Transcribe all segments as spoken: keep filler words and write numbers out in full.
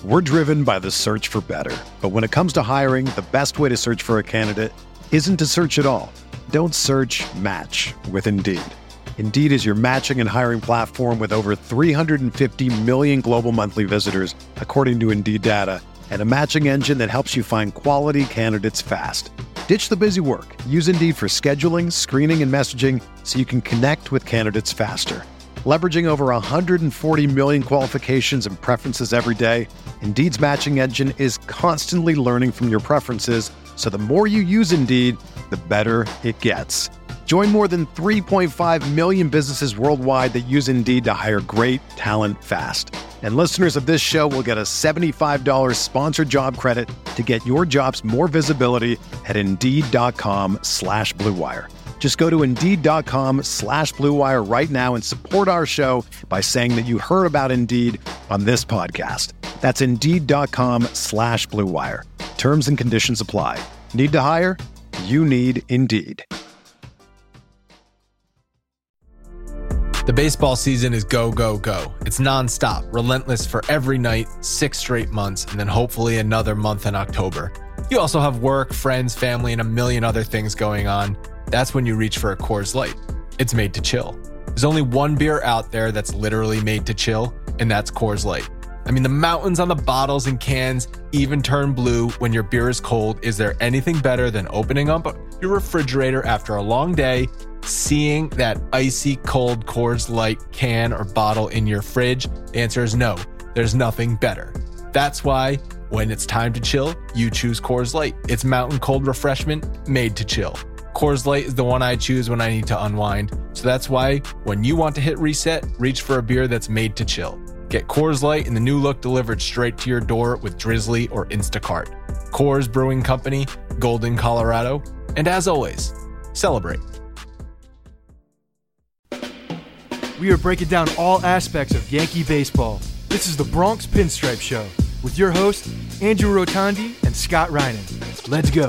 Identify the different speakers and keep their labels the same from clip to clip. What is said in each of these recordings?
Speaker 1: We're driven by the search for better. But when it comes to hiring, the best way to search for a candidate isn't to search at all. Don't search, match with Indeed. Indeed is your matching and hiring platform with over three hundred fifty million global monthly visitors, according to Indeed data, and a matching engine that helps you find quality candidates fast. Ditch the busy work. Use Indeed for scheduling, screening, and messaging so you can connect with candidates faster. Leveraging over one hundred forty million qualifications and preferences every day, Indeed's matching engine is constantly learning from your preferences, so the more you use Indeed, the better it gets. Join more than three point five million businesses worldwide that use Indeed to hire great talent fast. And listeners of this show will get a seventy-five dollars sponsored job credit to get your jobs more visibility at Indeed.com slash Blue Wire. Just go to Indeed.com slash Blue Wire right now and support our show by saying that you heard about Indeed on this podcast. That's Indeed.com slash Blue Wire. Terms and conditions apply. Need to hire? You need Indeed.
Speaker 2: The baseball season is go, go, go. It's nonstop, relentless for every night, six straight months, and then hopefully another month in October. You also have work, friends, family, and a million other things going on. That's when you reach for a Coors Light. It's made to chill. There's only one beer out there that's literally made to chill, and that's Coors Light. I mean, the mountains on the bottles and cans even turn blue when your beer is cold. Is there anything better than opening up your refrigerator after a long day, seeing that icy cold Coors Light can or bottle in your fridge? The answer is no. There's nothing better. That's why when it's time to chill, you choose Coors Light. It's mountain cold refreshment made to chill. Coors Light is the one I choose when I need to unwind. So that's why when you want to hit reset, reach for a beer that's made to chill. Get Coors Light in the new look delivered straight to your door with Drizzly or Instacart. Coors Brewing Company, Golden, Colorado. And as always, celebrate.
Speaker 3: We are breaking down all aspects of Yankee baseball. This is the Bronx Pinstripe Show with your hosts, Andrew Rotondi and Scott Reinen. Let's go.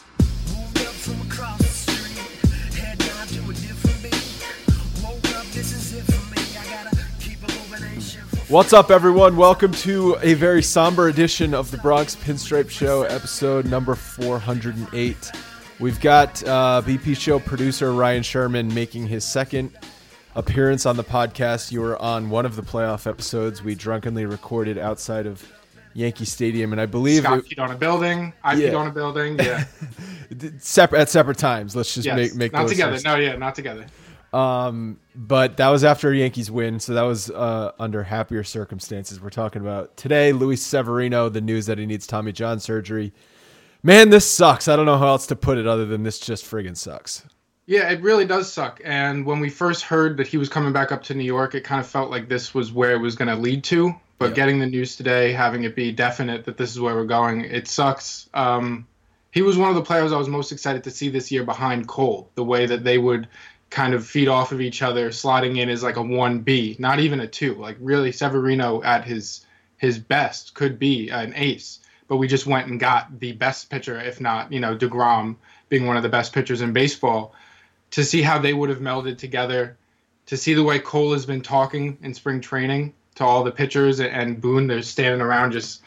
Speaker 4: What's up, everyone? Welcome to a very somber edition of the Bronx Pinstripe Show, episode number four hundred eight. We've got uh, B P Show producer Ryan Sherman making his second appearance on the podcast. You were on one of the playoff episodes we drunkenly recorded outside of Yankee Stadium, and I believe
Speaker 5: Scott
Speaker 4: it,
Speaker 5: peed on a building. I
Speaker 4: yeah.
Speaker 5: peed on a building. Yeah,
Speaker 4: separate at separate times. Let's just
Speaker 5: yes.
Speaker 4: make make
Speaker 5: not
Speaker 4: those
Speaker 5: together.
Speaker 4: first.
Speaker 5: No, yeah, not together.
Speaker 4: Um, but that was after Yankees win, so that was uh, under happier circumstances. We're talking about today, Luis Severino, the news that he needs Tommy John surgery. Man, this sucks. I don't know how else to put it other than this just friggin' sucks.
Speaker 5: Yeah, it really does suck. And when we first heard that he was coming back up to New York, it kind of felt like this was where it was going to lead to. But
Speaker 4: yeah.
Speaker 5: getting the news today, having it be definite that this is where we're going, it sucks. Um, he was one of the players I was most excited to see this year behind Cole, the way that they would kind of feed off of each other, slotting in as like a one B, not even a two. Like really, Severino at his his best could be an ace. But we just went and got the best pitcher, if not, you know, DeGrom being one of the best pitchers in baseball. To see how they would have melded together, to see the way Cole has been talking in spring training to all the pitchers, and Boone, they're standing around just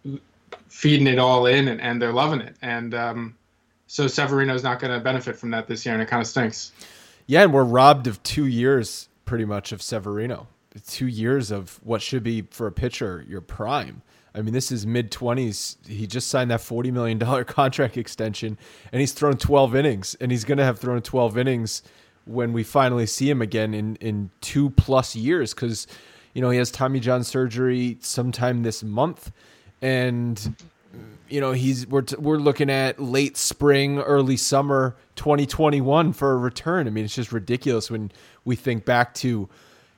Speaker 5: feeding it all in, and, and they're loving it. And um, so Severino's not going to benefit from that this year, and it kind of stinks.
Speaker 4: Yeah, and we're robbed of two years pretty much of Severino. Two years of what should be, for a pitcher, your prime. I mean, this is mid-twenties. He just signed that forty million dollars contract extension, and he's thrown twelve innings, and he's going to have thrown twelve innings when we finally see him again in, in two-plus years because, you know, he has Tommy John surgery sometime this month, and, you know, he's we're, we're looking at late spring, early summer twenty twenty-one for a return. I mean, it's just ridiculous when we think back to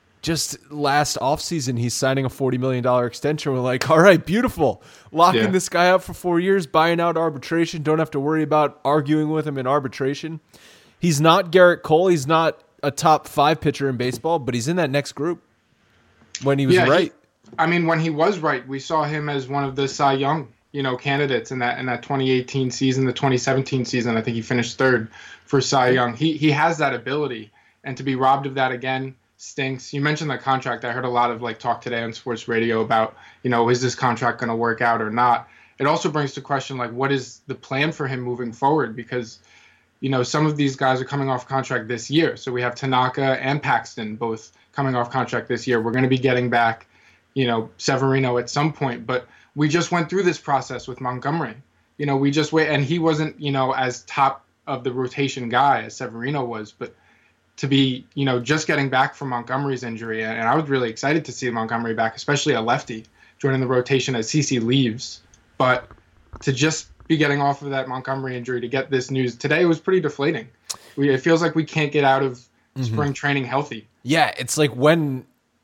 Speaker 4: just last offseason, he's signing a forty million dollars extension. We're like, all right, beautiful. Locking
Speaker 5: yeah.
Speaker 4: this guy up for four years, buying out arbitration. Don't have to worry about arguing with him in arbitration. He's not Garrett Cole. He's not a top five pitcher in baseball, but he's in that next group when he was
Speaker 5: yeah,
Speaker 4: right.
Speaker 5: He, I mean, when he was right, we saw him as one of the Cy Young, you know, candidates in that in that twenty eighteen season, the twenty seventeen season. I think he finished third for Cy Young. He he has that ability, and to be robbed of that again, stinks. You mentioned the contract. I heard a lot of like talk today on sports radio about, you know, is this contract going to work out or not? It also brings to question, like, what is the plan for him moving forward? Because, you know, some of these guys are coming off contract this year. So we have Tanaka and Paxton both coming off contract this year. We're going to be getting back, you know, Severino at some point. But we just went through this process with Montgomery. You know, we just wait. And he wasn't, you know, as top of the rotation guy as Severino was. But to be, you know, just getting back from Montgomery's injury. And I was really excited to see Montgomery back, especially a lefty, joining the rotation as CeCe leaves. But to just be getting off of that Montgomery injury to get this news today was pretty deflating. We, it feels like we can't get out of mm-hmm. spring training healthy.
Speaker 4: Yeah, it's like when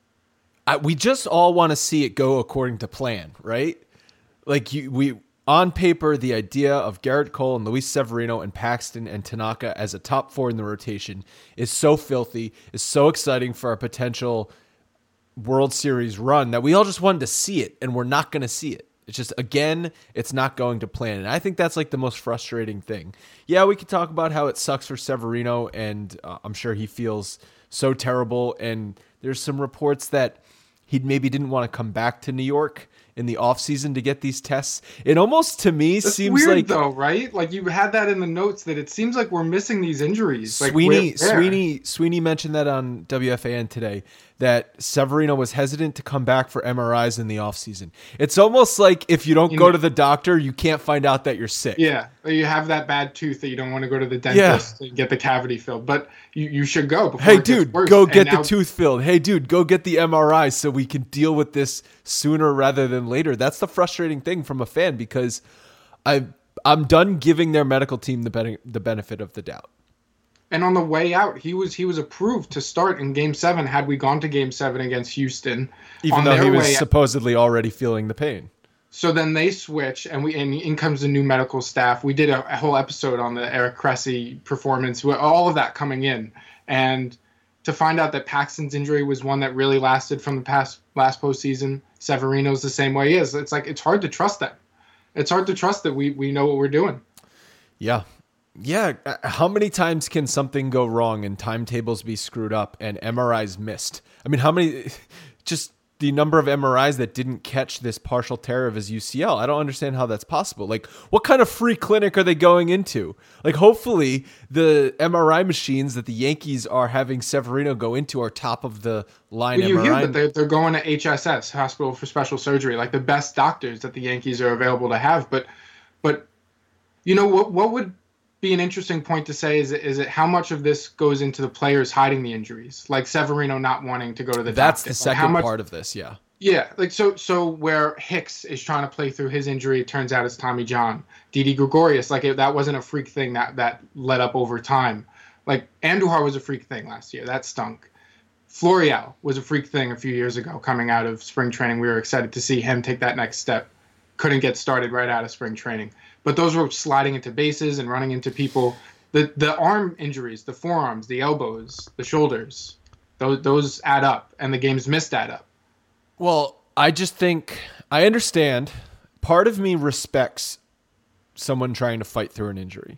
Speaker 4: I, we just all want to see it go according to plan, right? Like you, we on paper, the idea of Garrett Cole and Luis Severino and Paxton and Tanaka as a top four in the rotation is so filthy, is so exciting for our potential World Series run that we all just wanted to see it, and we're not going to see it. It's just, again, it's not going to plan. And I think that's like the most frustrating thing. Yeah, we could talk about how it sucks for Severino, and uh, I'm sure he feels so terrible. And there's some reports that he maybe didn't want to come back to New York in the offseason to get these tests. It almost, to me,
Speaker 5: That's
Speaker 4: seems
Speaker 5: weird,
Speaker 4: like...
Speaker 5: though, right? Like, you had that in the notes that it seems like we're missing these injuries. Like,
Speaker 4: Sweeney,
Speaker 5: where-
Speaker 4: Sweeney, Sweeney mentioned that on W F A N today, that Severino was hesitant to come back for M R Is in the offseason. It's almost like if you don't
Speaker 5: You
Speaker 4: go
Speaker 5: know-
Speaker 4: to the doctor, you can't find out that you're sick.
Speaker 5: Yeah, you have that bad tooth that you don't want to go to the dentist
Speaker 4: Yeah.
Speaker 5: and get the cavity filled. But you, you should go before
Speaker 4: Hey,
Speaker 5: it gets
Speaker 4: dude,
Speaker 5: worse.
Speaker 4: go
Speaker 5: And
Speaker 4: get
Speaker 5: now-
Speaker 4: the tooth filled. Hey, dude, go get the M R I so we can deal with this sooner rather than later. That's the frustrating thing from a fan, because I, I'm done giving their medical team the, ben- the benefit of the doubt.
Speaker 5: And on the way out, he was he was approved to start in Game Seven. Had we gone to Game Seven against Houston,
Speaker 4: Even
Speaker 5: on
Speaker 4: though
Speaker 5: their
Speaker 4: he was
Speaker 5: way-
Speaker 4: supposedly already feeling the pain.
Speaker 5: So then they switch, and we and in comes the new medical staff. We did a, a whole episode on the Eric Cressy performance, with all of that coming in, and to find out that Paxton's injury was one that really lasted from the past last postseason. Severino's the same way he is. It's like it's hard to trust them. It's hard to trust that we we know what we're doing.
Speaker 4: Yeah. Yeah. How many times can something go wrong and timetables be screwed up and M R Is missed? I mean, how many, just the number of M R Is that didn't catch this partial tear of his U C L. I don't understand how that's possible. Like, what kind of free clinic are they going into? Like, hopefully the M R I machines that the Yankees are having Severino go into are top of the line
Speaker 5: Well, you
Speaker 4: M R I.
Speaker 5: hear that they're, they're going to H S S, Hospital for Special Surgery, like the best doctors that the Yankees are available to have. But, but you know, what what would be an interesting point to say is, is it how much of this goes into the players hiding the injuries, like Severino not wanting to go to the
Speaker 4: That's
Speaker 5: doctor.
Speaker 4: the
Speaker 5: Like,
Speaker 4: second
Speaker 5: how much,
Speaker 4: part of this, yeah.
Speaker 5: Yeah, like so so where Hicks is trying to play through his injury, it turns out it's Tommy John. Didi Gregorius, like it, that wasn't a freak thing that that led up over time. Like Andujar was a freak thing last year. That stunk. Florial was a freak thing a few years ago coming out of spring training. We were excited to see him take that next step. Couldn't get started right out of spring training. But those were sliding into bases and running into people. The the arm injuries, the forearms, the elbows, the shoulders, those those add up, and the games missed add up.
Speaker 4: Well, I just think I understand. Part of me respects someone trying to fight through an injury,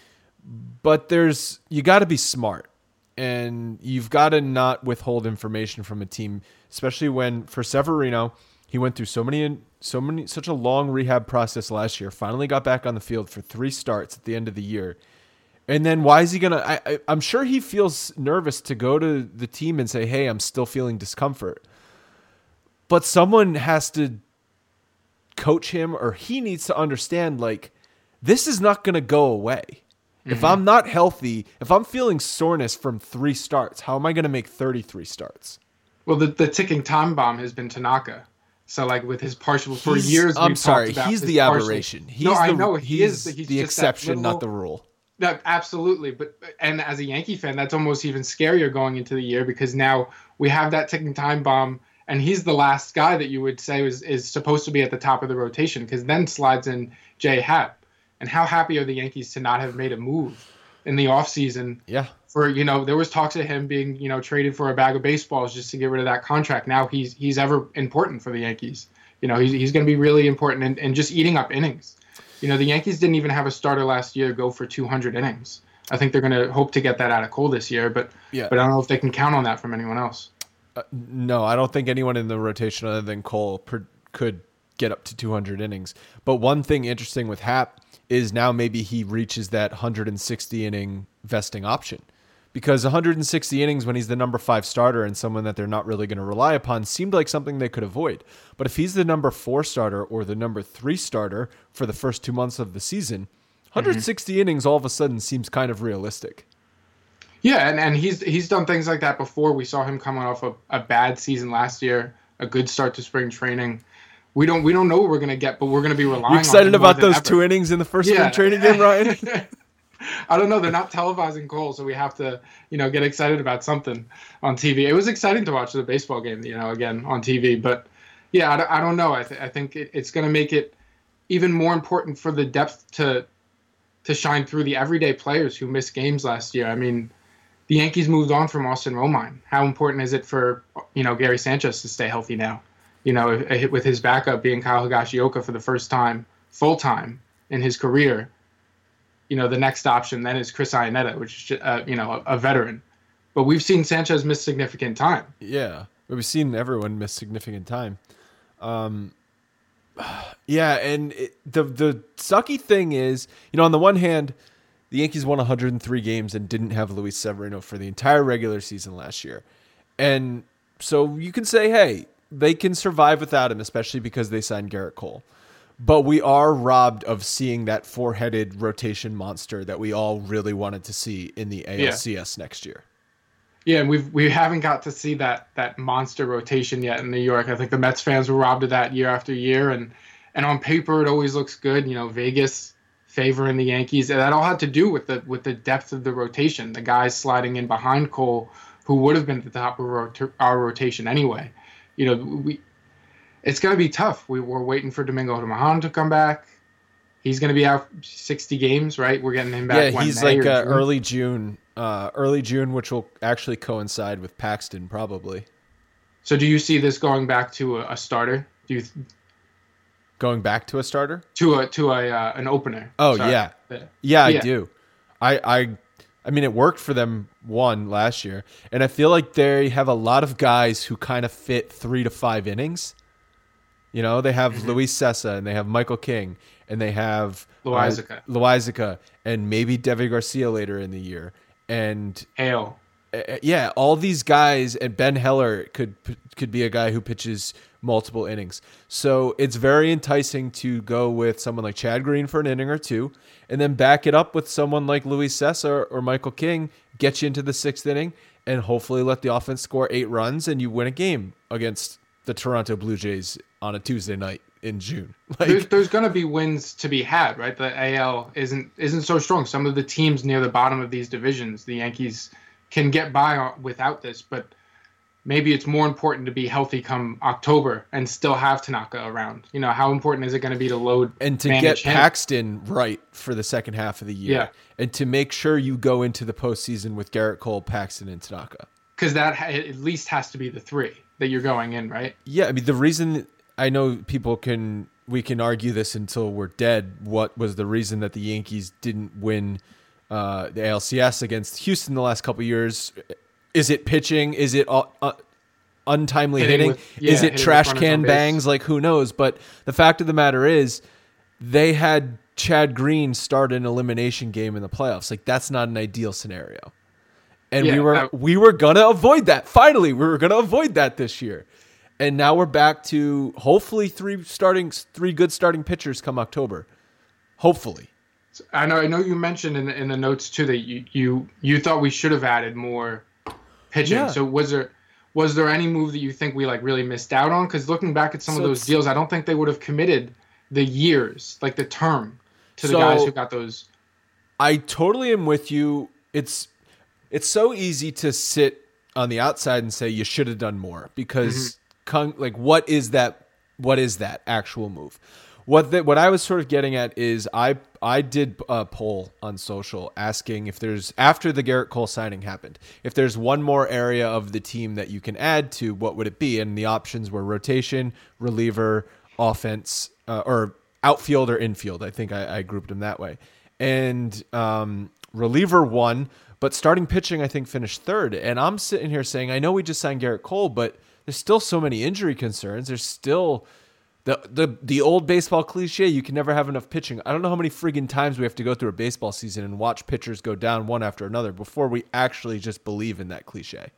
Speaker 4: but there's you got to be smart, and you've got to not withhold information from a team, especially when for Severino, he went through so many, so many, such a long rehab process last year. Finally, got back on the field for three starts at the end of the year. And then why is he going to, I, I'm sure he feels nervous to go to the team and say, hey, I'm still feeling discomfort. But someone has to coach him, or he needs to understand, like, this is not going to go away. Mm-hmm. If I'm not healthy, if I'm feeling soreness from three starts, how am I going to make thirty-three starts?
Speaker 5: Well, the, the ticking time bomb has been Tanaka. So, like, with his partial, for
Speaker 4: He's-
Speaker 5: years,
Speaker 4: I'm
Speaker 5: we've
Speaker 4: sorry,
Speaker 5: talked about
Speaker 4: he's
Speaker 5: his
Speaker 4: the
Speaker 5: partial-
Speaker 4: aberration. He's
Speaker 5: no,
Speaker 4: the,
Speaker 5: I know, he
Speaker 4: he's,
Speaker 5: is. He's
Speaker 4: the
Speaker 5: just that
Speaker 4: exception,
Speaker 5: little-
Speaker 4: not the rule.
Speaker 5: No, absolutely. But and as a Yankee fan, that's almost even scarier going into the year, because now we have that ticking time bomb, and he's the last guy that you would say is, is supposed to be at the top of the rotation, because then slides in J Happ. And how happy are the Yankees to not have made a move in the offseason?
Speaker 4: Yeah.
Speaker 5: For, you know, there was talks of him being, you know, traded for a bag of baseballs just to get rid of that contract. Now he's he's ever important for the Yankees. You know, he's, he's going to be really important and, and just eating up innings. You know, the Yankees didn't even have a starter last year go for two hundred innings. I think they're going to hope to get that out of Cole this year, but
Speaker 4: Yeah.
Speaker 5: but I don't know if they can count on that from anyone else.
Speaker 4: Uh, no, I don't think anyone in the rotation other than Cole per, could get up to two hundred innings. But one thing interesting with Happ is now maybe he reaches that one hundred sixty inning vesting option, because one hundred sixty innings when he's the number five starter and someone that they're not really going to rely upon seemed like something they could avoid. But if he's the number four starter or the number three starter for the first two months of the season, one hundred sixty mm-hmm. innings all of a sudden seems kind of realistic.
Speaker 5: Yeah, and, and he's he's done things like that before. We saw him coming off a, a bad season last year, a good start to spring training. We don't we don't know what we're gonna get, but we're gonna be relying.
Speaker 4: You excited
Speaker 5: on him
Speaker 4: about those
Speaker 5: ever.
Speaker 4: two innings in the first
Speaker 5: yeah.
Speaker 4: spring training game, Ryan?
Speaker 5: I don't know. They're not televising Cole, so we have to, you know, get excited about something on T V. It was exciting to watch the baseball game, you know, again on T V. But yeah, I, I don't know. I, th- I think it, it's going to make it even more important for the depth to to shine through the everyday players who missed games last year. I mean, the Yankees moved on from Austin Romine. How important is it for, you know, Gary Sanchez to stay healthy now? You know, with his backup being Kyle Higashioka for the first time, full time in his career. You know, the next option then is Chris Iannetta, which is, uh, you know, a, a veteran. But we've seen Sanchez miss significant time.
Speaker 4: Yeah, we've seen everyone miss significant time. Um, yeah, and it, the the sucky thing is, you know, on the one hand, the Yankees won one hundred three games and didn't have Luis Severino for the entire regular season last year. And so you can say, hey, they can survive without him, especially because they signed Garrett Cole. But we are robbed of seeing that four-headed rotation monster that we all really wanted to see in the A L C S yeah. next year.
Speaker 5: Yeah, and we've we haven't got to see that that monster rotation yet in New York. I think the Mets fans were robbed of that year after year, and and on paper it always looks good. You know, Vegas favoring the Yankees, and that all had to do with the with the depth of the rotation. The guys sliding in behind Cole, who would have been at the top of rot- our rotation anyway. You know, we. It's going to be tough. We, we're waiting for Domingo Germán to come back. He's going to be out sixty games, right? We're getting him back.
Speaker 4: Yeah, he's
Speaker 5: May
Speaker 4: like uh,
Speaker 5: June.
Speaker 4: early June, uh, early June, which will actually coincide with Paxton probably.
Speaker 5: So, do you see this going back to a, a starter? Do you th-
Speaker 4: going back to a starter?
Speaker 5: To a to a uh, an opener?
Speaker 4: Oh
Speaker 5: Sorry.
Speaker 4: yeah,
Speaker 5: yeah,
Speaker 4: yeah, I
Speaker 5: yeah.
Speaker 4: do. I I. I mean, it worked for them one last year, and I feel like they have a lot of guys who kind of fit three to five innings. You know, they have mm-hmm. Luis Cessa, and they have Michael King, and they have
Speaker 5: Loizica,
Speaker 4: uh, Loizica, and maybe Devi Garcia later in the year, and
Speaker 5: Hale.
Speaker 4: Uh, yeah, all these guys, and Ben Heller could could be a guy who pitches multiple innings. So it's very enticing to go with someone like Chad Green for an inning or two, and then back it up with someone like Luis Cessa or, or Michael King, get you into the sixth inning, and hopefully let the offense score eight runs, and you win a game against the Toronto Blue Jays on a Tuesday night in June. Like,
Speaker 5: there's there's going to be wins to be had, right? The A L isn't isn't so strong. Some of the teams near the bottom of these divisions, the Yankees can get by without this, but maybe it's more important to be healthy come October and still have Tanaka around. You know, how important is it going to be to load
Speaker 4: and to get him? Paxton right for the second half of the year,
Speaker 5: yeah.
Speaker 4: and to make sure you go into the postseason with Garrett Cole, Paxton, and Tanaka?
Speaker 5: Because that ha- at least has to be the three that you're going in, right?
Speaker 4: Yeah, I mean, the reason I know people can we can argue this until we're dead. What was the reason that the Yankees didn't win uh, the A L C S against Houston the last couple of years? Is it pitching? Is it uh, uh, untimely hitting?
Speaker 5: hitting? With, yeah,
Speaker 4: is it trash can bangs? Like, who knows? But the fact of the matter is, they had Chad Green start an elimination game in the playoffs. Like, that's not an ideal scenario. And
Speaker 5: yeah,
Speaker 4: we were
Speaker 5: I,
Speaker 4: we were gonna avoid that. Finally, we were gonna avoid that this year. And now we're back to hopefully three starting three good starting pitchers come October. Hopefully.
Speaker 5: I know. I know you mentioned in the, in the notes too that you, you you thought we should have added more pitching.
Speaker 4: Yeah.
Speaker 5: So was there was there any move that you think we like really missed out on? Because looking back at some
Speaker 4: so
Speaker 5: of those deals, I don't think they would have committed the years, like the term, to the
Speaker 4: so
Speaker 5: guys who got those.
Speaker 4: I totally am with you. It's it's so easy to sit on the outside and say you should have done more because. Mm-hmm. Like, what is that? What is that actual move? What the, what I was sort of getting at is I I did a poll on social asking if there's after the Garrett Cole signing happened, if there's one more area of the team that you can add to, what would it be? And the options were rotation, reliever, offense, uh, or outfield or infield. I think I, I grouped them that way. And um, reliever one, but starting pitching, I think, finished third. And I'm sitting here saying, I know we just signed Garrett Cole, but there's still so many injury concerns. There's still the the the old baseball cliche, you can never have enough pitching. I don't know how many friggin' times we have to go through a baseball season and watch pitchers go down one after another before we actually just believe in that cliche.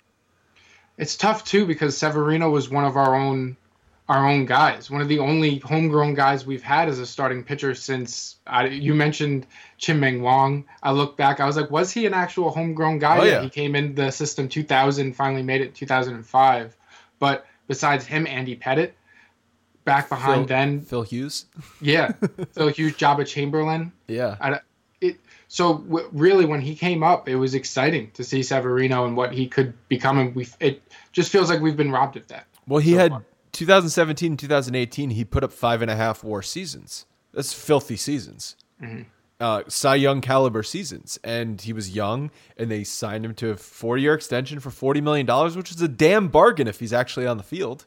Speaker 5: It's tough too because Severino was one of our own our own guys, one of the only homegrown guys we've had as a starting pitcher since I, you mentioned Chien-Ming Wang. I look back, I was like, was he an actual homegrown guy?
Speaker 4: Oh, yeah.
Speaker 5: He came in the system two thousand, finally made it in two thousand five. But besides him, Andy Pettit, back behind
Speaker 4: Phil,
Speaker 5: then.
Speaker 4: Phil Hughes.
Speaker 5: Yeah. Phil Hughes, Jabba Chamberlain.
Speaker 4: Yeah.
Speaker 5: I, it, so w- really, when he came up, it was exciting to see Severino and what he could become. And we, it just feels like we've been robbed of that.
Speaker 4: Well, he
Speaker 5: so
Speaker 4: had
Speaker 5: far.
Speaker 4: twenty seventeen, twenty eighteen, he put up five and a half WAR seasons. That's filthy seasons.
Speaker 5: Mm-hmm.
Speaker 4: Uh, Cy Young caliber seasons. And he was young, and they signed him to a four-year extension for forty million dollars, which is a damn bargain if he's actually on the field.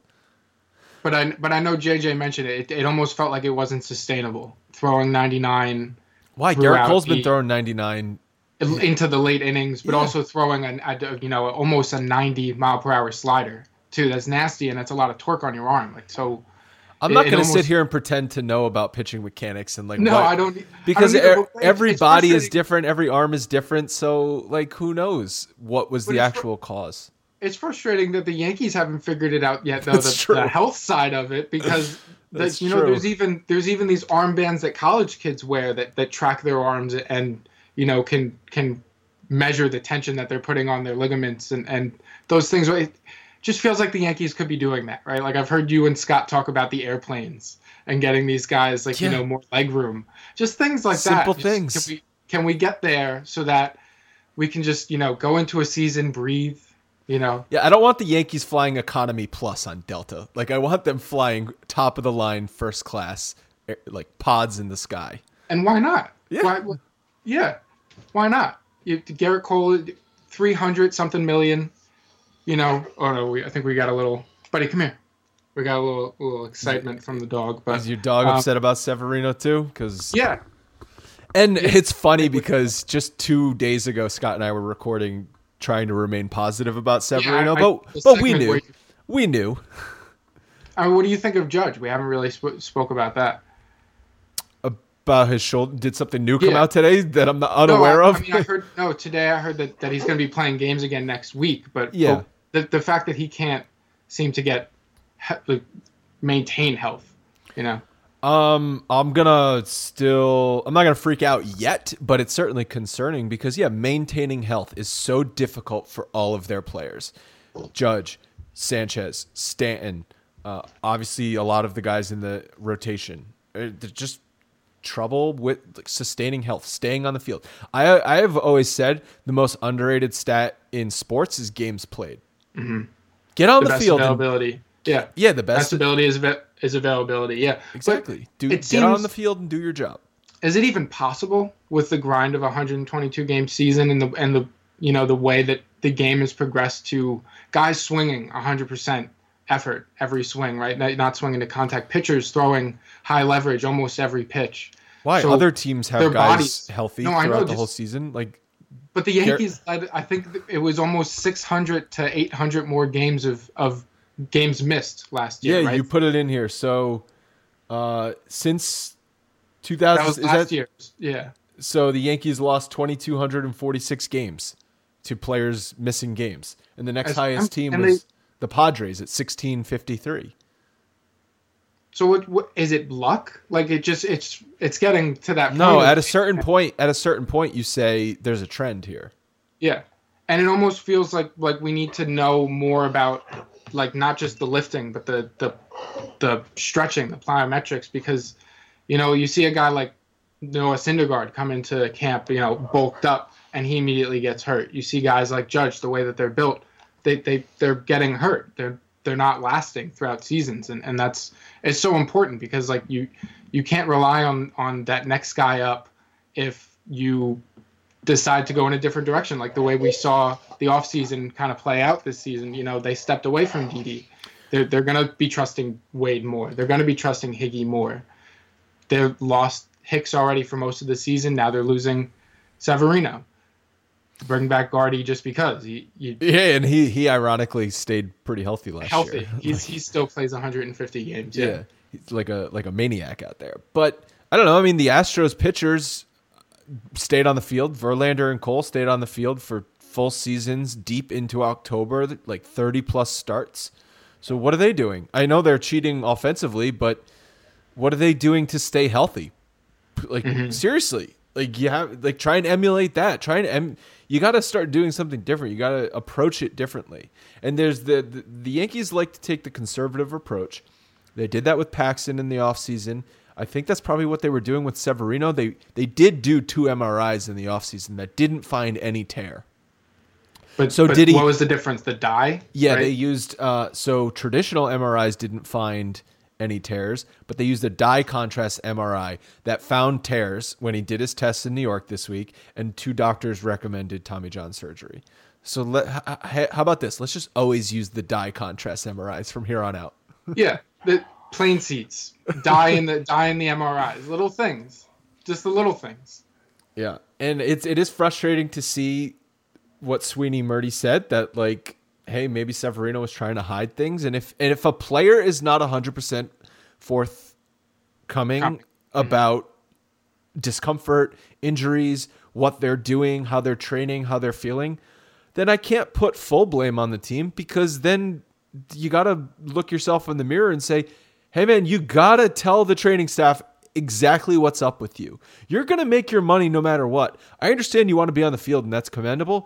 Speaker 5: But I but I know J J mentioned it. It, it almost felt like it wasn't sustainable, throwing ninety-nine.
Speaker 4: Why?
Speaker 5: throughout
Speaker 4: Garrett Cole's been
Speaker 5: the-
Speaker 4: throwing ninety-nine.
Speaker 5: into the late innings, but
Speaker 4: Yeah.
Speaker 5: also throwing a, a you know almost a ninety mile per hour slider too. That's nasty, and that's a lot of torque on your arm. Like so.
Speaker 4: I'm
Speaker 5: it-
Speaker 4: not
Speaker 5: it
Speaker 4: going to sit
Speaker 5: almost-
Speaker 4: here and pretend to know about pitching mechanics and like
Speaker 5: No,
Speaker 4: what-
Speaker 5: I don't.
Speaker 4: because
Speaker 5: I don't either,
Speaker 4: e-
Speaker 5: but it's-
Speaker 4: every
Speaker 5: it's
Speaker 4: body is
Speaker 5: frustrating.
Speaker 4: different, every arm is different. So like, who knows what was
Speaker 5: But
Speaker 4: the
Speaker 5: it's fr-
Speaker 4: actual cause?
Speaker 5: It's frustrating that the Yankees haven't figured it out yet, though.
Speaker 4: That's
Speaker 5: The,
Speaker 4: true.
Speaker 5: the health side of it, because the,
Speaker 4: That's
Speaker 5: you know,
Speaker 4: true.
Speaker 5: there's even there's even these armbands that college kids wear that that track their arms and you know can can measure the tension that they're putting on their ligaments and and those things. It just feels like the Yankees could be doing that, right? Like I've heard you and Scott talk about the airplanes and getting these guys like
Speaker 4: Yeah.
Speaker 5: you know more leg room, just things like
Speaker 4: Simple
Speaker 5: that. Just,
Speaker 4: things.
Speaker 5: Can we can we get there so that we can just you know go into a season, breathe, you know.
Speaker 4: Yeah, I don't want the Yankees flying economy plus on Delta. Like, I want them flying top of the line, first class, eh, like pods in the sky.
Speaker 5: And why not?
Speaker 4: Yeah.
Speaker 5: Why, yeah. Why not? You, Garrett Cole, three hundred something million. You know, oh no, we, I think we got a little, buddy, come here. We got a little, little excitement from the dog. But
Speaker 4: Is your dog
Speaker 5: um,
Speaker 4: upset about Severino too? Because
Speaker 5: Yeah.
Speaker 4: and it's funny because just two days ago, Scott and I were recording, trying to remain positive about Severino,
Speaker 5: I-
Speaker 4: but
Speaker 5: the
Speaker 4: but we
Speaker 5: segment
Speaker 4: knew,
Speaker 5: where you-
Speaker 4: we knew.
Speaker 5: I mean, what do you think of Judge? We haven't really sp- spoke about that.
Speaker 4: About his shoulder, did something new come
Speaker 5: Yeah.
Speaker 4: out today that I'm not
Speaker 5: No,
Speaker 4: unaware
Speaker 5: I,
Speaker 4: of?
Speaker 5: I mean, I heard no today. I heard that, that he's going to be playing games again next week. But
Speaker 4: Yeah.
Speaker 5: but the the fact that he can't seem to get he- like, maintain health, you know.
Speaker 4: Um, I'm gonna still. I'm not gonna freak out yet, but it's certainly concerning because yeah, maintaining health is so difficult for all of their players. Judge, Sanchez, Stanton, uh, obviously a lot of the guys in the rotation. Uh, They're just trouble with like, sustaining health, staying on the field. I I have always said the most underrated stat in sports is games played.
Speaker 5: Mm-hmm.
Speaker 4: Get on
Speaker 5: The
Speaker 4: the,
Speaker 5: best
Speaker 4: field. And,
Speaker 5: availability. Yeah.
Speaker 4: yeah, the
Speaker 5: Best
Speaker 4: best.
Speaker 5: ability is av- is availability. Yeah.
Speaker 4: Exactly. Do
Speaker 5: it
Speaker 4: get
Speaker 5: seems-
Speaker 4: on the field and do your job.
Speaker 5: Is it even possible with the grind of a one hundred twenty-two game season and the and the you know the way that the game has progressed to guys swinging one hundred percent effort every swing, right? Not not swinging to contact, pitchers throwing high leverage almost every pitch.
Speaker 4: Why
Speaker 5: So
Speaker 4: other teams have
Speaker 5: their
Speaker 4: guys
Speaker 5: bodies-
Speaker 4: healthy
Speaker 5: No, I
Speaker 4: throughout
Speaker 5: know,
Speaker 4: the whole
Speaker 5: just-
Speaker 4: season? Like,
Speaker 5: But the Yankees, I, I think it was almost six hundred to eight hundred more games of, of games missed last year,
Speaker 4: yeah,
Speaker 5: right?
Speaker 4: you put it in here. So, uh, since two thousand,
Speaker 5: that was
Speaker 4: is
Speaker 5: last
Speaker 4: that,
Speaker 5: year. Yeah.
Speaker 4: so the Yankees lost two thousand two hundred forty-six games to players missing games, and the next
Speaker 5: As-
Speaker 4: highest
Speaker 5: and-
Speaker 4: team
Speaker 5: and
Speaker 4: was
Speaker 5: they-
Speaker 4: the Padres at sixteen fifty-three.
Speaker 5: So what, what is it luck? Like it just it's it's getting to that point.
Speaker 4: No,
Speaker 5: of-
Speaker 4: at a certain point, at a certain point, you say there's a trend here.
Speaker 5: Yeah, and it almost feels like like we need to know more about like not just the lifting, but the the the stretching, the plyometrics, because you know you see a guy like Noah Syndergaard come into camp, you know, bulked up, and he immediately gets hurt. You see guys like Judge, the way that they're built, they they they're getting hurt. They're they're not lasting throughout seasons, and and that's it's so important because like you you can't rely on on that next guy up if you decide to go in a different direction, like the way we saw the offseason kind of play out this season. You know, they stepped away from Didi. They're, they're going to be trusting Wade more. They're going to be trusting Higgy more. They've lost Hicks already for most of the season. Now they're losing Severino. bring back Gardy just because. He, you,
Speaker 4: yeah, and he he ironically stayed pretty healthy last
Speaker 5: healthy.
Speaker 4: year.
Speaker 5: He's he still plays one hundred fifty games. Yeah.
Speaker 4: yeah, he's like a like a maniac out there. But I don't know. I mean, the Astros pitchers stayed on the field. Verlander and Cole stayed on the field for full seasons deep into October, like thirty plus starts. So what are they doing? I know they're cheating offensively, but what are they doing to stay healthy? Like mm-hmm. seriously, like you have like try and emulate that. Try and em- you got to start doing something different. You got to approach it differently. And there's the, the the Yankees like to take the conservative approach. They did that with Paxton in the offseason. I think that's probably what they were doing with Severino. They they did do two M R Is in the offseason that didn't find any tear.
Speaker 5: But,
Speaker 4: so
Speaker 5: but
Speaker 4: did he?
Speaker 5: What was the difference? The dye?
Speaker 4: Yeah,
Speaker 5: right?
Speaker 4: they used uh, so traditional M R Is didn't find any tears, but they used a dye contrast M R I that found tears when he did his tests in New York this week, and two doctors recommended Tommy John surgery. So let, how about this? Let's just always use the dye contrast M R Is from here on out.
Speaker 5: Yeah, the plain seats, dye in the dye in the M R Is, little things, just the little things.
Speaker 4: Yeah, and it's it is frustrating to see what Sweeney Murdy said, that like, hey, maybe Severino was trying to hide things. And if and if a player is not one hundred percent forthcoming Com- about mm-hmm. discomfort, injuries, what they're doing, how they're training, how they're feeling, then I can't put full blame on the team, because then you got to look yourself in the mirror and say, hey, man, you got to tell the training staff exactly what's up with you. You're going to make your money no matter what. I understand you want to be on the field, and that's commendable.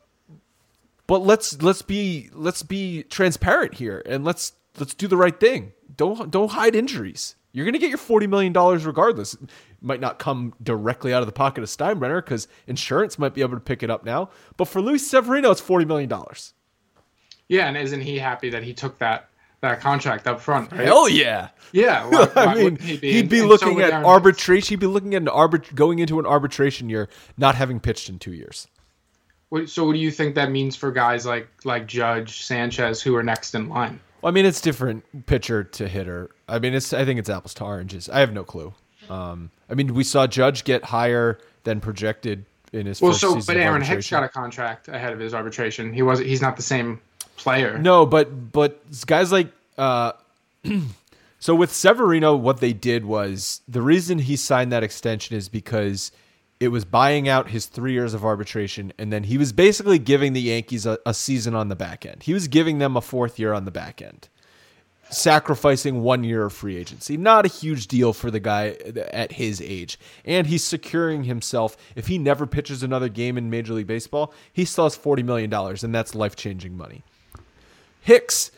Speaker 4: But let's let's be let's be transparent here, and let's let's do the right thing. Don't don't hide injuries. You're going to get your forty million dollars regardless. It might not come directly out of the pocket of Steinbrenner because insurance might be able to pick it up now. But for Luis Severino, it's forty million dollars.
Speaker 5: Yeah, and isn't he happy that he took that that contract up front? Right?
Speaker 4: Hell yeah.
Speaker 5: Yeah. Why, why
Speaker 4: I mean,
Speaker 5: he be?
Speaker 4: he'd be
Speaker 5: and,
Speaker 4: looking
Speaker 5: and so
Speaker 4: at arbitration. He'd be looking at an arbit- going into an arbitration year, not having pitched in two years.
Speaker 5: So what do you think that means for guys like like Judge, Sanchez, who are next in line?
Speaker 4: Well, I mean, it's different pitcher to hitter. I mean, it's I think it's apples to oranges. I have no clue. Um, I mean, we saw Judge get higher than projected in his
Speaker 5: well,
Speaker 4: first
Speaker 5: so
Speaker 4: season
Speaker 5: but
Speaker 4: of
Speaker 5: Aaron
Speaker 4: arbitration.
Speaker 5: Hicks got a contract ahead of his arbitration. He was he's not the same player.
Speaker 4: No, but but guys like uh, so with Severino, what they did was the reason he signed that extension is because it was buying out his three years of arbitration, and then he was basically giving the Yankees a, a season on the back end. He was giving them a fourth year on the back end, sacrificing one year of free agency. Not a huge deal for the guy at his age. And he's securing himself. If he never pitches another game in Major League Baseball, he still has forty million dollars, and that's life-changing money. Hicks,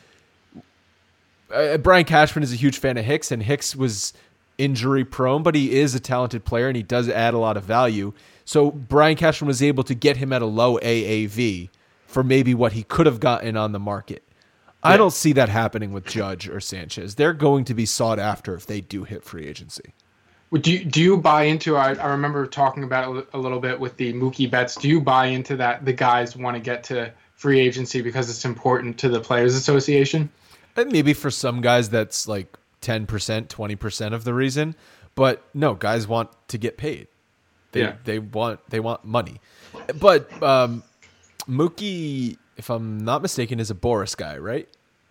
Speaker 4: uh, Brian Cashman is a huge fan of Hicks, and Hicks was injury prone, but he is a talented player and he does add a lot of value. So Brian Cashman was able to get him at a low A A V for maybe what he could have gotten on the market. Yeah. I don't see that happening with Judge or Sanchez. They're going to be sought after if they do hit free agency.
Speaker 5: Do you, do you buy into, I, I remember talking about it a little bit with the Mookie Betts, do you buy into that the guys want to get to free agency because it's important to the Players Association?
Speaker 4: And maybe for some guys that's like ten percent, twenty percent of the reason, but no, guys want to get paid. They
Speaker 5: yeah.
Speaker 4: they want they want money. But um, Mookie, if I'm not mistaken, is a Boris guy, right?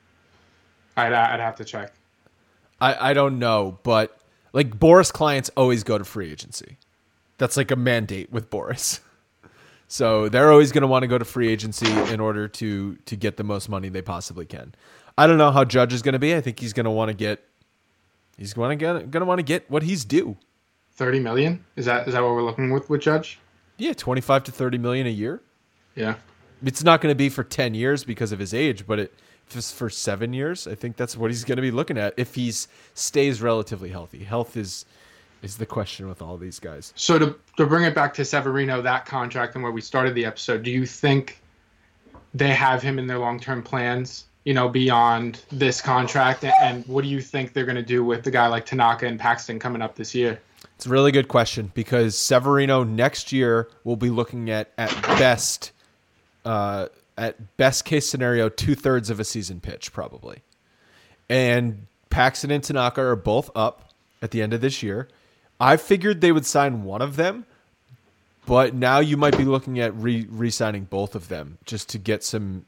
Speaker 5: I'd I'd have to check.
Speaker 4: I, I don't know, but like Boris clients always go to free agency. That's like a mandate with Boris. So they're always going to want to go to free agency in order to to get the most money they possibly can. I don't know how Judge is going to be. I think he's going to want to get He's going to get going to want to get what he's due.
Speaker 5: Thirty million? Is that is that what we're looking with with Judge?
Speaker 4: Yeah, twenty-five to thirty million a year.
Speaker 5: Yeah,
Speaker 4: it's not going to be for ten years because of his age, but it if it's for seven years, I think that's what he's going to be looking at if he stays relatively healthy. Health is is the question with all these guys.
Speaker 5: So to to bring it back to Severino, that contract and where we started the episode, do you think they have him in their long term plans? You know, beyond this contract, and what do you think they're going to do with the guy like Tanaka and Paxton coming up this year?
Speaker 4: It's a really good question because Severino next year will be looking at at best, uh, at best case scenario, two thirds of a season pitch probably, and Paxton and Tanaka are both up at the end of this year. I figured they would sign one of them, But now you might be looking at re re-signing both of them just to get some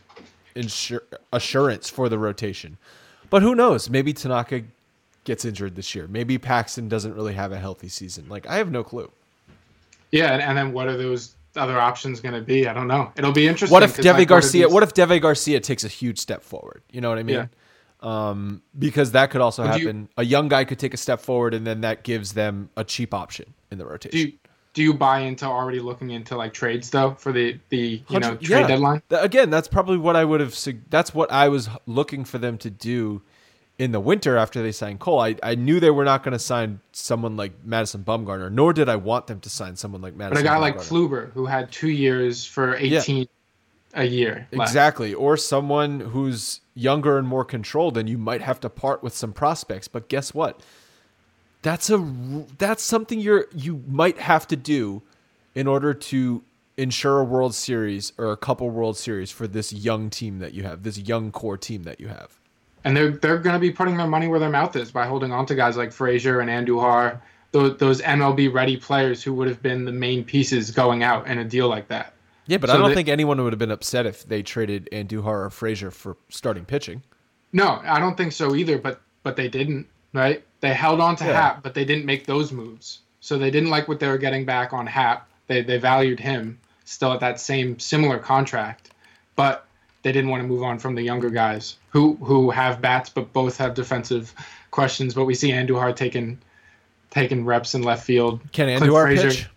Speaker 4: insur assurance for the rotation. But who knows? Maybe Tanaka gets injured this year. Maybe Paxton doesn't really have a healthy season. Like, I have no clue.
Speaker 5: Yeah, and, and then what are those other options going to be? I don't know. It'll be interesting.
Speaker 4: What if Deivi
Speaker 5: like,
Speaker 4: Garcia?
Speaker 5: What,
Speaker 4: what if Deivi Garcia takes a huge step forward? You know what I mean?
Speaker 5: Yeah.
Speaker 4: Um, because that could also
Speaker 5: Would
Speaker 4: happen.
Speaker 5: you,
Speaker 4: a young guy could take a step forward, and then that gives them a cheap option in the rotation.
Speaker 5: Do you, do you buy into already looking into like trades though for the the you know trade
Speaker 4: yeah.
Speaker 5: deadline?
Speaker 4: Again, that's probably what I would have. That's what I was looking for them to do in the winter after they signed Cole. I, I knew they were not going to sign someone like Madison Bumgarner, nor did I want them to sign someone like Madison.
Speaker 5: But a guy
Speaker 4: Bumgarner.
Speaker 5: like Kluber, who had two years for eighteen yeah. a year. Left.
Speaker 4: Exactly. Or someone who's younger and more controlled, and you might have to part with some prospects. But guess what? That's a that's something you're you might have to do in order to ensure a World Series or a couple World Series for this young team that you have, this young core team that you have.
Speaker 5: And they're they're going to be putting their money where their mouth is by holding on to guys like Frazier and Andujar, those, those M L B ready players who would have been the main pieces going out in a deal like that.
Speaker 4: Yeah, but
Speaker 5: so
Speaker 4: I don't
Speaker 5: they,
Speaker 4: think anyone would have been upset if they traded Andujar or Frazier for starting pitching.
Speaker 5: No, I don't think so either. But but they didn't, right? They held on to
Speaker 4: yeah.
Speaker 5: Happ, but they didn't make those moves. So they didn't like what they were getting back on Happ. They they valued him still at that same similar contract, but they didn't want to move on from the younger guys who who have bats, but both have defensive questions. But we see Andujar taking taking reps in left field.
Speaker 4: Can Andujar pitch?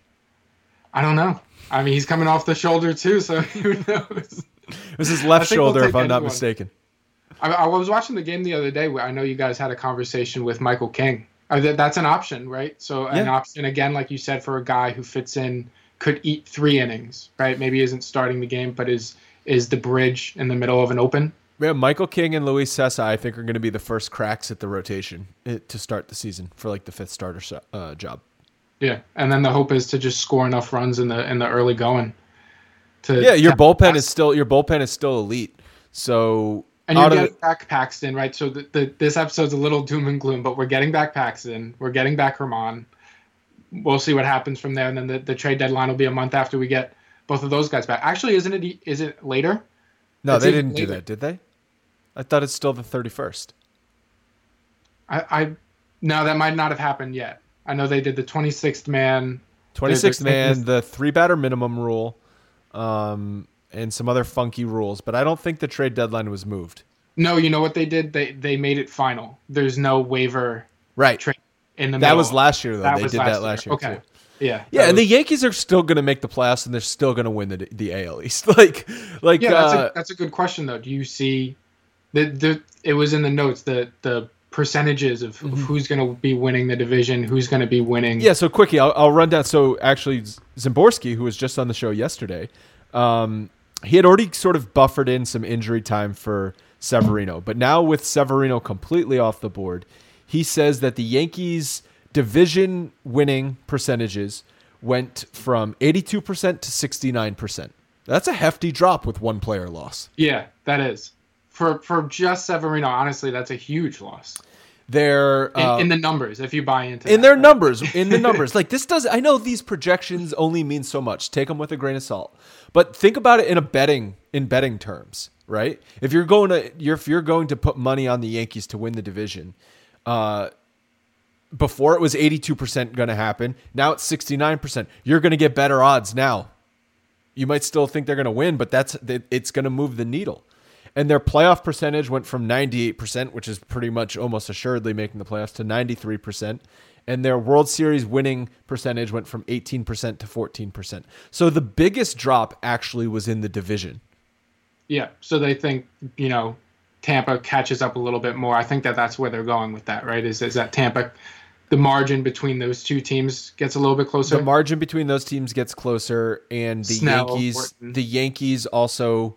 Speaker 5: I don't know. I mean, he's coming off the shoulder too, so who knows?
Speaker 4: It was his left shoulder,
Speaker 5: we'll
Speaker 4: if I'm
Speaker 5: anyone.
Speaker 4: not mistaken.
Speaker 5: I, I was watching the game the other day. I know you guys had a conversation with Michael King. Uh, that, that's an option, right? So an
Speaker 4: yeah.
Speaker 5: option, again, like you said, for a guy who fits in, could eat three innings, right? Maybe isn't starting the game, but is is the bridge in the middle of an open.
Speaker 4: Yeah, Michael King and Luis Cessa, I think, are going to be the first cracks at the rotation to start the season for like the fifth starter uh, job.
Speaker 5: Yeah, and then the hope is to just score enough runs in the in the early going. To
Speaker 4: yeah, your
Speaker 5: to
Speaker 4: bullpen
Speaker 5: pass.
Speaker 4: is still your bullpen is still elite. So
Speaker 5: and you're getting
Speaker 4: the,
Speaker 5: back Paxton, right? So the, the, this episode's a little doom and gloom, but we're getting back Paxton, we're getting back Herman. We'll see what happens from there, and then the, the trade deadline will be a month after we get both of those guys back. Actually, isn't it? Is it later?
Speaker 4: No,
Speaker 5: it's
Speaker 4: they didn't
Speaker 5: later.
Speaker 4: do that, did they? I thought it's still the thirty-first.
Speaker 5: I, I no, that might not have happened yet. I know they did the twenty-sixth man.
Speaker 4: twenty-sixth man, the three batter minimum rule, um, and some other funky rules, but I don't think the trade deadline was moved.
Speaker 5: No, you know what they did? They they made it final. There's no waiver
Speaker 4: right
Speaker 5: trade in the
Speaker 4: That
Speaker 5: middle.
Speaker 4: was last year, though.
Speaker 5: That
Speaker 4: they
Speaker 5: was
Speaker 4: did
Speaker 5: last
Speaker 4: that last year,
Speaker 5: year. Okay.
Speaker 4: too.
Speaker 5: Yeah.
Speaker 4: Yeah, and
Speaker 5: was,
Speaker 4: the Yankees are still going to make the playoffs, and they're still going to win the the A L East. like, like
Speaker 5: yeah, that's,
Speaker 4: uh,
Speaker 5: a, that's a good question, though. Do you see the the? It was in the notes the the percentages of, mm-hmm. of who's going to be winning the division, who's going to be winning.
Speaker 4: Yeah. So quickie, I'll, I'll run down. So actually, Szymborski, who was just on the show yesterday, um, he had already sort of buffered in some injury time for Severino, but now with Severino completely off the board, he says that the Yankees' division winning percentages went from eighty-two percent to sixty-nine percent. That's a hefty drop with one player loss.
Speaker 5: Yeah, that is. For for just Severino, honestly, that's a huge loss.
Speaker 4: They're uh,
Speaker 5: in, in the numbers, if you buy into
Speaker 4: in
Speaker 5: that,
Speaker 4: their
Speaker 5: right?
Speaker 4: numbers, in the numbers. Like this does. I know these projections only mean so much. Take them with a grain of salt. But think about it in a betting in betting terms, right? If you're going to you're if you're going to put money on the Yankees to win the division, uh, before it was eighty-two percent going to happen. Now it's sixty-nine percent. You're going to get better odds now. You might still think they're going to win, but that's it's going to move the needle. And their playoff percentage went from ninety-eight percent, which is pretty much almost assuredly making the playoffs, to ninety-three percent. And their World Series winning percentage went from eighteen percent to fourteen percent. So the biggest drop actually was in the division.
Speaker 5: Yeah, so they think, you know, Tampa catches up a little bit more. I think that that's where they're going with that, right? Is, is that Tampa, the margin between those two teams gets a little bit closer?
Speaker 4: The margin between those teams gets closer, and the
Speaker 5: Snell,
Speaker 4: Yankees,
Speaker 5: Horton.
Speaker 4: the Yankees also,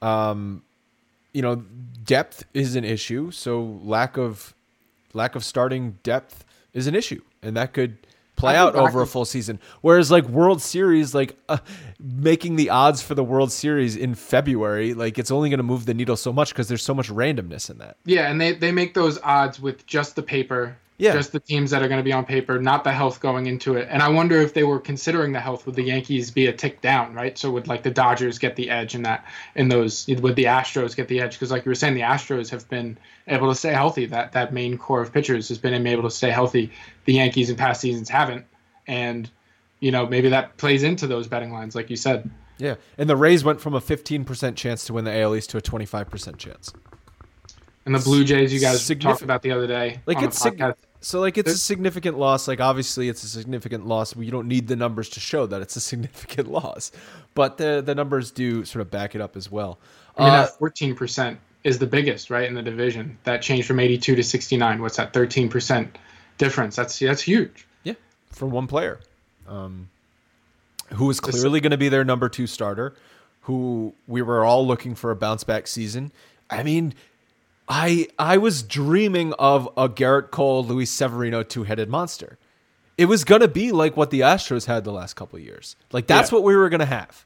Speaker 4: um, you know, depth is an issue. So lack of lack of starting depth is an issue, and that could play out over a full season. Whereas like World Series, like uh, making the odds for the World Series in February, like it's only going to move the needle so much because there's so much randomness in that.
Speaker 5: Yeah, and they, they make those odds with just the paper.
Speaker 4: Yeah.
Speaker 5: Just the teams that are going to be on paper, not the health going into it. And I wonder if they were considering the health, would the Yankees be a tick down, right? So would like the Dodgers get the edge in that, in those, would the Astros get the edge? Because like you were saying, the Astros have been able to stay healthy. That that main core of pitchers has been able to stay healthy. The Yankees in past seasons haven't. And, you know, maybe that plays into those betting lines, like you said.
Speaker 4: Yeah. And the Rays went from a fifteen percent chance to win the A L East to a twenty-five percent chance.
Speaker 5: And the Blue Jays, you guys
Speaker 4: Signific-
Speaker 5: talked about the other day
Speaker 4: like
Speaker 5: on
Speaker 4: it's
Speaker 5: the podcast.
Speaker 4: sig- so like it's a significant loss. Like obviously it's a significant loss. You don't need the numbers to show that it's a significant loss, but the the numbers do sort of back it up as well.
Speaker 5: I mean,
Speaker 4: Uh,
Speaker 5: that fourteen percent is the biggest, right, in the division. That changed from eighty-two to sixty-nine. What's that, thirteen percent difference? That's that's huge.
Speaker 4: yeah, for one player, um, who was clearly going to be their number two starter, who we were all looking for a bounce back season. I mean, I I was dreaming of a Garrett Cole, Luis Severino two-headed monster. It was going to be like what the Astros had the last couple of years. Like that's
Speaker 5: Yeah.
Speaker 4: what we were going to have.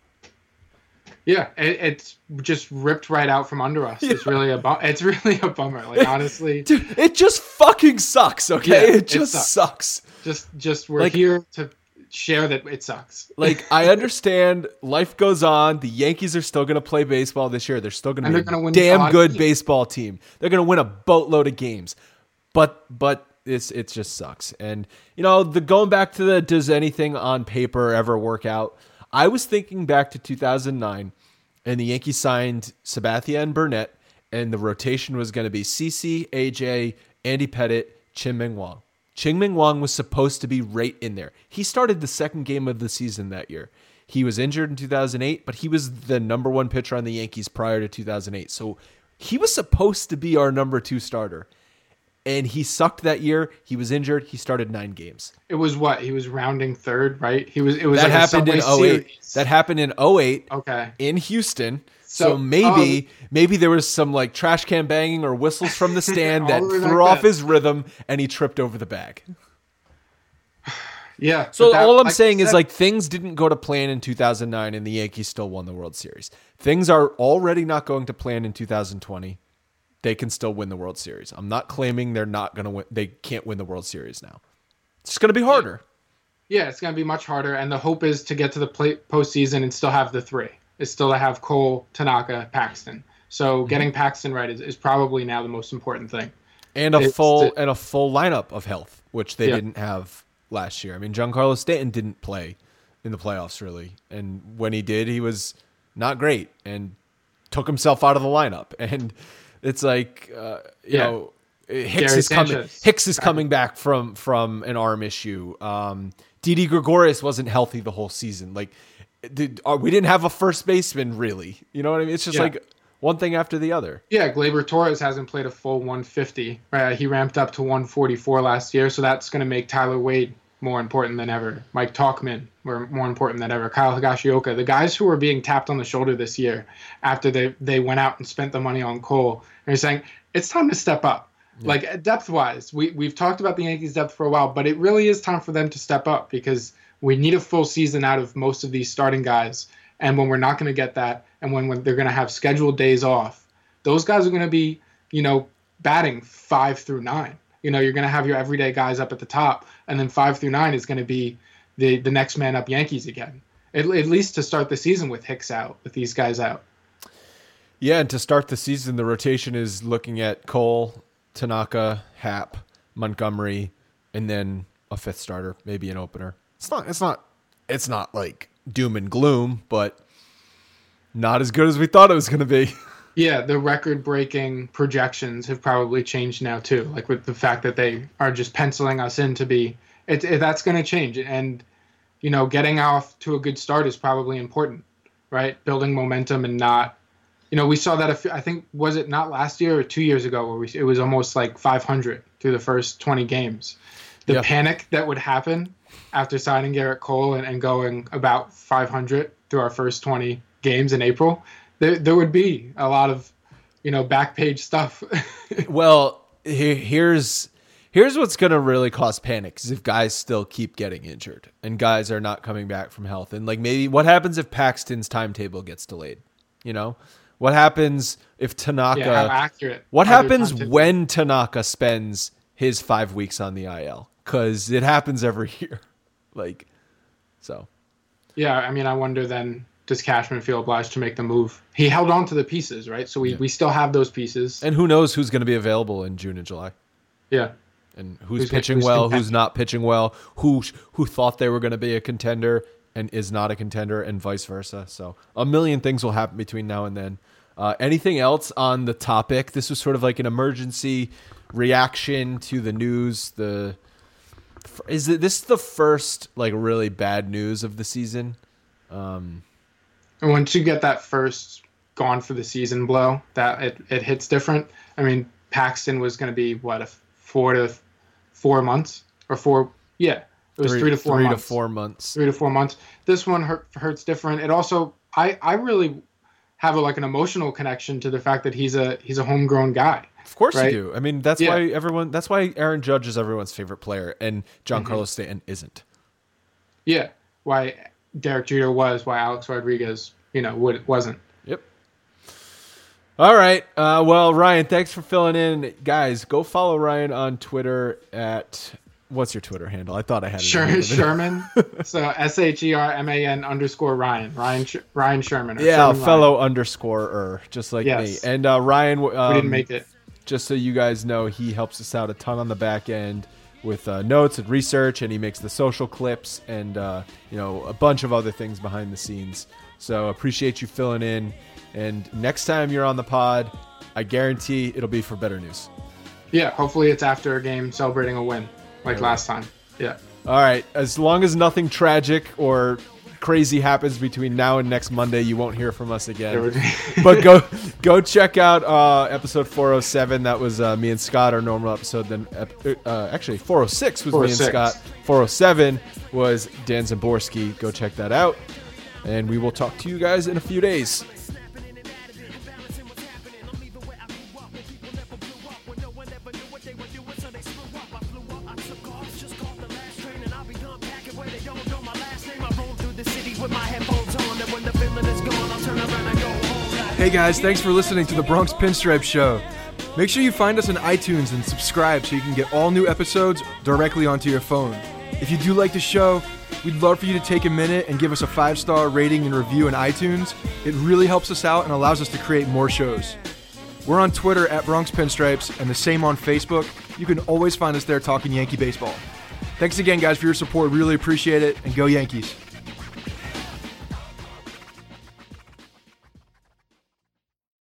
Speaker 5: Yeah, it, it's just ripped right out from under us. It's really a bu- it's really a bummer. Like honestly,
Speaker 4: Dude, it just fucking sucks, okay?
Speaker 5: Yeah,
Speaker 4: it
Speaker 5: it
Speaker 4: just
Speaker 5: sucks.
Speaker 4: sucks.
Speaker 5: just just we're
Speaker 4: Like-
Speaker 5: here to share that it sucks.
Speaker 4: Like, I understand life goes on. The Yankees are still going to play baseball this year. They're still going to
Speaker 5: And
Speaker 4: be
Speaker 5: they're gonna
Speaker 4: a
Speaker 5: win a
Speaker 4: damn
Speaker 5: lot of
Speaker 4: good
Speaker 5: games.
Speaker 4: baseball team. They're going to win a boatload of games. But but it's it just sucks. And, you know, the going back to the does anything on paper ever work out? I was thinking back to two thousand nine, and the Yankees signed Sabathia and Burnett, and the rotation was going to be CeCe, A J, Andy Pettitte, Chien-Ming Wang. Chien-Ming Wang was supposed to be right in there. He started the second game of the season that year. He was injured in two thousand eight, but he was the number one pitcher on the Yankees prior to two thousand eight. So he was supposed to be our number two starter. And he sucked that year. He was injured. He started nine games.
Speaker 5: It was what he was rounding third, right? He was. It was
Speaker 4: That
Speaker 5: like
Speaker 4: happened
Speaker 5: a
Speaker 4: in
Speaker 5: Subway
Speaker 4: oh eight.
Speaker 5: series.
Speaker 4: That happened in oh eight
Speaker 5: Okay.
Speaker 4: in Houston. So,
Speaker 5: So,
Speaker 4: maybe maybe there was some like trash can banging or whistles from the stand that
Speaker 5: All the way
Speaker 4: threw
Speaker 5: back
Speaker 4: off
Speaker 5: then.
Speaker 4: his rhythm and he tripped over the bag.
Speaker 5: Yeah.
Speaker 4: So
Speaker 5: but that-
Speaker 4: all I'm
Speaker 5: like
Speaker 4: saying
Speaker 5: you
Speaker 4: is
Speaker 5: said,
Speaker 4: like things didn't go to plan in two thousand nine and the Yankees still won the World Series. Things are already not going to plan in two thousand twenty. They can still win the World Series. I'm not claiming they're not going to win. They can't win the World Series now. It's just going to be harder.
Speaker 5: Yeah, it's going to be much harder, and the hope is to get to the play- postseason and still have the three. It's still to have Cole, Tanaka, Paxton. So
Speaker 4: Mm-hmm.
Speaker 5: getting Paxton right is, is probably now the most important thing.
Speaker 4: And a
Speaker 5: It's
Speaker 4: full
Speaker 5: the-
Speaker 4: and a full lineup of health, which they
Speaker 5: Yeah.
Speaker 4: didn't have last year. I mean, Giancarlo Stanton didn't play in the playoffs really, and when he did, he was not great and took himself out of the lineup. And it's like, uh, you
Speaker 5: Yeah.
Speaker 4: know, Hicks
Speaker 5: Gary
Speaker 4: is coming.
Speaker 5: Sanchez.
Speaker 4: Hicks is coming back from from an arm issue. Um, Didi Gregorius wasn't healthy the whole season. Like, did, uh, we didn't have a first baseman really. You know what I mean? It's just
Speaker 5: Yeah.
Speaker 4: like one thing after the other.
Speaker 5: Yeah, Gleyber Torres hasn't played a full one fifty. Right? He ramped up to one forty-four last year, so that's going to make Tyler Wade more important than ever. Mike Tauchman were more important than ever. Kyle Higashioka, the guys who were being tapped on the shoulder this year after they, they went out and spent the money on Cole, and you're saying, it's time to step up. Yeah. Like, depth-wise, we, we've talked about the Yankees' depth for a while, but it really is time for them to step up because we need a full season out of most of these starting guys. And when we're not going to get that, and when, when they're going to have scheduled days off, those guys are going to be, you know, batting five through nine. You know, you're going to have your everyday guys up at the top, and then five through nine is going to be the, the next man up Yankees again, at, at least to start the season with Hicks out, with these guys out.
Speaker 4: Yeah, and to start the season, the rotation is looking at Cole, Tanaka, Happ, Montgomery, and then a fifth starter, maybe an opener. It's not, it's not, it's not like doom and gloom, but not as good as we thought it was going to be.
Speaker 5: Yeah, the record-breaking projections have probably changed now too. Like with the fact that they are just penciling us in to be, it, it that's going to change. And you know, getting off to a good start is probably important, right? Building momentum and not, you know, we saw that. A few, I think was it not last year or two years ago where we, it was almost like five hundred through the first twenty games. The
Speaker 4: Yeah.
Speaker 5: panic that would happen after signing Garrett Cole and, and going about five hundred through our first twenty games in April. There, there would be a lot of, you know, back page stuff.
Speaker 4: Well, he- here's here's what's going to really cause panic is if guys still keep getting injured and guys are not coming back from health. And like maybe what happens if Paxton's timetable gets delayed? You know, what happens if Tanaka?
Speaker 5: Yeah, how accurate.
Speaker 4: What
Speaker 5: are their
Speaker 4: happens
Speaker 5: timetables?
Speaker 4: when Tanaka spends his five weeks on the I L because it happens every year. Like, so.
Speaker 5: Yeah, I mean, I wonder then, does Cashman feel obliged to make the move? He held on to the pieces, right? So we, yeah. we still have those pieces.
Speaker 4: And who knows who's going to be available in June and July.
Speaker 5: Yeah.
Speaker 4: And who's, who's pitching who's well, who's not pitching well, who who thought they were going to be a contender and is not a contender, and vice versa. So a million things will happen between now and then. Uh, anything else on the topic? This was sort of like an emergency reaction to the news. The is it this is the first like really bad news of the season? Um,
Speaker 5: and once you get that first gone for the season blow, that it, it hits different. I mean, Paxton was going to be what a four to four months or four. Yeah, it was three, three to four
Speaker 4: three
Speaker 5: months.
Speaker 4: to four months.
Speaker 5: Three to four months. This one hurt, hurts different. It also, I, I really have a, like an emotional connection to the fact that he's a he's a homegrown guy.
Speaker 4: Of course
Speaker 5: right?
Speaker 4: you do. I mean, that's yeah. why everyone. That's why Aaron Judge is everyone's favorite player, and Giancarlo mm-hmm. Stanton isn't.
Speaker 5: Yeah, why Derek Jeter was, why Alex Rodriguez, you know, would, wasn't.
Speaker 4: Yep. All right. Uh, well, Ryan, thanks for filling in. Guys, go follow Ryan on Twitter at, what's your Twitter handle? I thought I had it.
Speaker 5: Sher- Sherman. So S H E R M A N underscore Ryan. Ryan Sh- Ryan Sherman. Or
Speaker 4: yeah,
Speaker 5: Sherman
Speaker 4: fellow
Speaker 5: Ryan.
Speaker 4: underscore, just like
Speaker 5: yes.
Speaker 4: me. And uh, Ryan, um,
Speaker 5: we didn't make it.
Speaker 4: Just so you guys know, he helps us out a ton on the back end with uh, notes and research, and he makes the social clips and uh, you know a bunch of other things behind the scenes. So appreciate you filling in. And next time you're on the pod, I guarantee it'll be for better news.
Speaker 5: Yeah, hopefully it's after a game celebrating a win, like last time. Yeah.
Speaker 4: All right. As long as nothing tragic or crazy happens between now and next Monday, you won't hear from us again. But go go check out uh, episode four oh seven. That was uh, me and Scott, our normal episode. Then uh, actually four oh six was me and Scott. four oh seven was Dan Zamborski. Go check that out. And we will talk to you guys in a few days.
Speaker 3: Hey guys, thanks for listening to the Bronx Pinstripe Show. Make sure you find us on iTunes and subscribe so you can get all new episodes directly onto your phone. If you do like the show, we'd love for you to take a minute and give us a five-star rating and review in iTunes. It really helps us out and allows us to create more shows. We're on Twitter at Bronx Pinstripes and the same on Facebook. You can always find us there talking Yankee baseball. Thanks again, guys, for your support. Really appreciate it, and go Yankees.